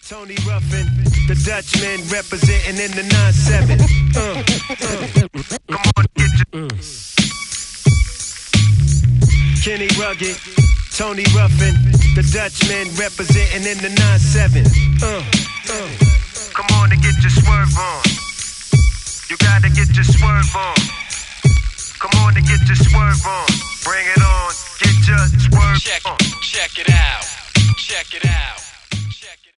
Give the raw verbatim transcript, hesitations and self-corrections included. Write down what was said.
Tony Ruffin, the Dutchman representing in the nine seven. Uh, uh. Come on, get your... Uh. Kenny Rugged, Tony Ruffin, the Dutchman representing in the nine seven. Uh, uh. Come on and get your swerve on. You gotta get your swerve on. Come on and get your swerve on. Bring it on, get your swerve check, on. Check it out, check it out.